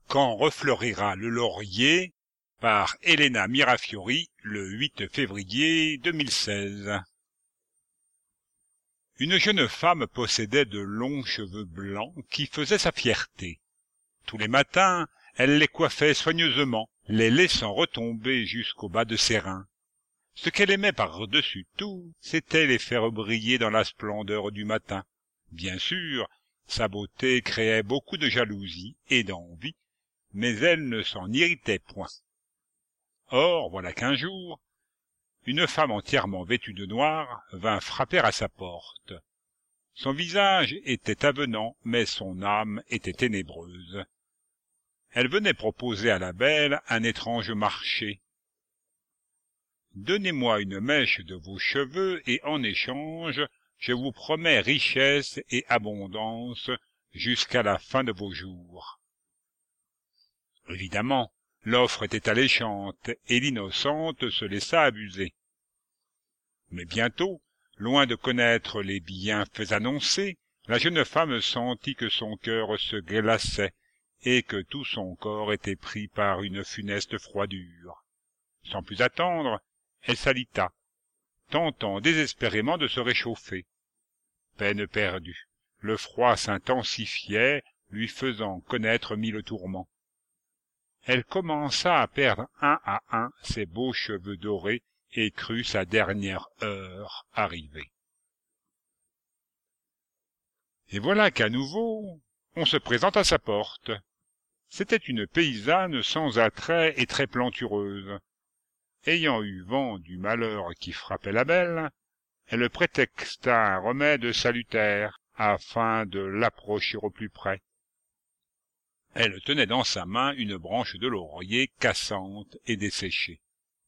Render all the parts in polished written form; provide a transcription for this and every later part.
Quand refleurira le laurier par Elena Mirafiori le 8 février 2016. Une jeune femme possédait de longs cheveux blancs qui faisaient sa fierté. Tous les matins, elle les coiffait soigneusement, les laissant retomber jusqu'au bas de ses reins. Ce qu'elle aimait par-dessus tout, c'était les faire briller dans la splendeur du matin. Bien sûr, sa beauté créait beaucoup de jalousie et d'envie, mais elle ne s'en irritait point. Or, voilà qu'un jour, une femme entièrement vêtue de noir vint frapper à sa porte. Son visage était avenant, mais son âme était ténébreuse. Elle venait proposer à la belle un étrange marché. « Donnez-moi une mèche de vos cheveux et en échange, je vous promets richesse et abondance jusqu'à la fin de vos jours. » Évidemment, l'offre était alléchante et l'innocente se laissa abuser. Mais bientôt, loin de connaître les bienfaits annoncés, la jeune femme sentit que son cœur se glaçait et que tout son corps était pris par une funeste froidure. Sans plus attendre, elle s'alita, tentant désespérément de se réchauffer. Peine perdue, le froid s'intensifiait, lui faisant connaître mille tourments. Elle commença à perdre un à un ses beaux cheveux dorés et crut sa dernière heure arrivée. Et voilà qu'à nouveau, on se présente à sa porte. C'était une paysanne sans attrait et très plantureuse. Ayant eu vent du malheur qui frappait la belle, elle prétexta un remède salutaire afin de l'approcher au plus près. Elle tenait dans sa main une branche de laurier cassante et desséchée.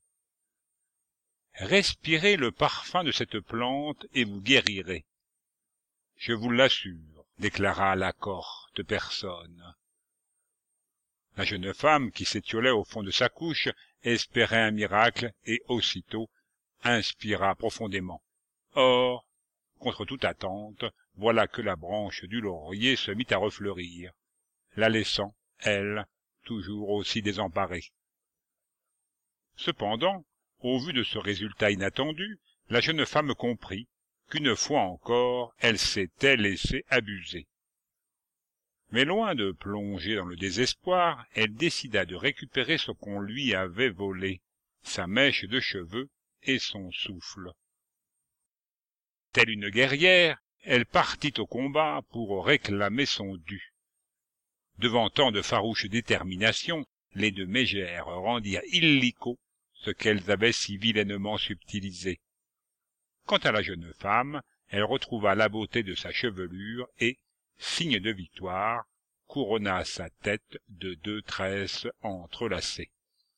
« Respirez le parfum de cette plante et vous guérirez. Je vous l'assure, déclara la cohorte personne. La jeune femme, qui s'étiolait au fond de sa couche, espérait un miracle et aussitôt inspira profondément. Or, contre toute attente, voilà que la branche du laurier se mit à refleurir, la laissant, elle, toujours aussi désemparée. Cependant, au vu de ce résultat inattendu, la jeune femme comprit qu'une fois encore, elle s'était laissée abuser. Mais loin de plonger dans le désespoir, elle décida de récupérer ce qu'on lui avait volé, sa mèche de cheveux et son souffle. Telle une guerrière, elle partit au combat pour réclamer son dû. Devant tant de farouche détermination, les deux mégères rendirent illico ce qu'elles avaient si vilainement subtilisé. Quant à la jeune femme, elle retrouva la beauté de sa chevelure et, signe de victoire, couronna sa tête de 2 tresses entrelacées.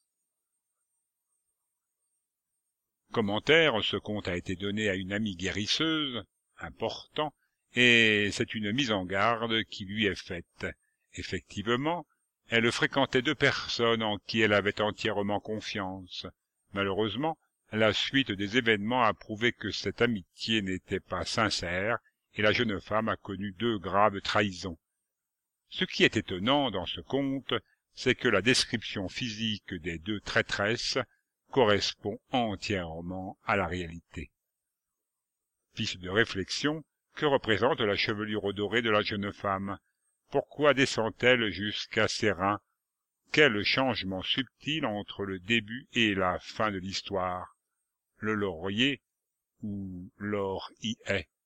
Commentaire, ce conte a été donné à une amie guérisseuse, important, et c'est une mise en garde qui lui est faite. Effectivement, elle fréquentait 2 personnes en qui elle avait entièrement confiance. Malheureusement, la suite des événements a prouvé que cette amitié n'était pas sincère, et la jeune femme a connu 2 graves trahisons. Ce qui est étonnant dans ce conte, c'est que la description physique des 2 traîtresses correspond entièrement à la réalité. Piste de réflexion, que représente la chevelure dorée de la jeune femme? Pourquoi descend-elle jusqu'à ses reins? Quel changement subtil entre le début et la fin de l'histoire? Le laurier ou l'or y est?